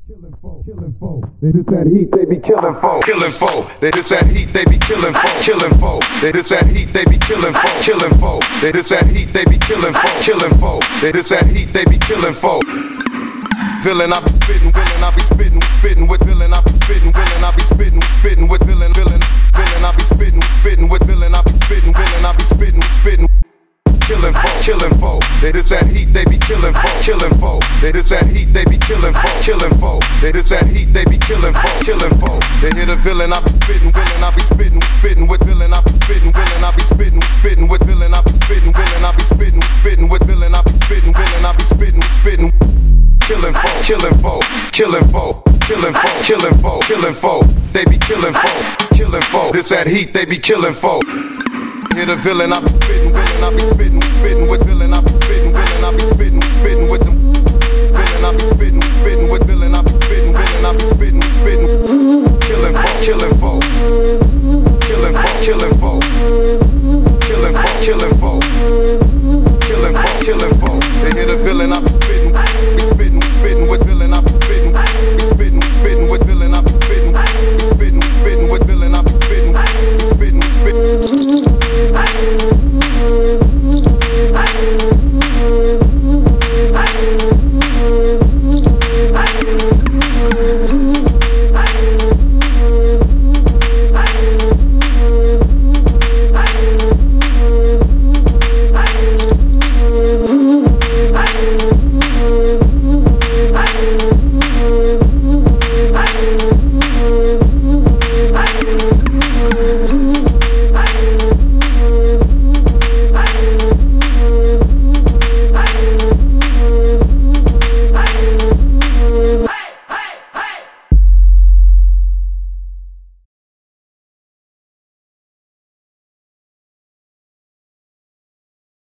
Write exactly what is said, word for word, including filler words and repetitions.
killing folk, killing folk. They just that heat, they be killing folk, killing folk. They just that heat, they be killing folk, killing folk. They just that heat, they be killing folk, killing folk. They just that heat, they be killing folk, killing folk. They just that heat, they be killing folk. Villain, I be spittin', villain, I be spittin', spittin' with villain, I be spittin', villain, I be spittin', spittin' with villain, villain, villain, I be spittin', spittin' with villain, I be spittin', villain, I be spittin', spittin'. Killing folk, killing folk. They just that heat, they be killing folk, killing folk. They just that heat, they be killing folk, killing folk. They just that heat, they be killing folk, killing folk. They hit a villain, I be spittin', villain, I be spittin', spittin' with villain, I be spittin', villain, I be spittin', spittin' with villain, I be spittin', villain, I be spittin', spittin' with villain, I be spittin', villain, I be spittin', spittin'. Killing folk, killing folk, killing folk, killing folk, killing folk, killing folk. They be killing folk, killing folk. This that heat, they be killing folk. Hit a villain, I be spittin', villain, I be spittin'.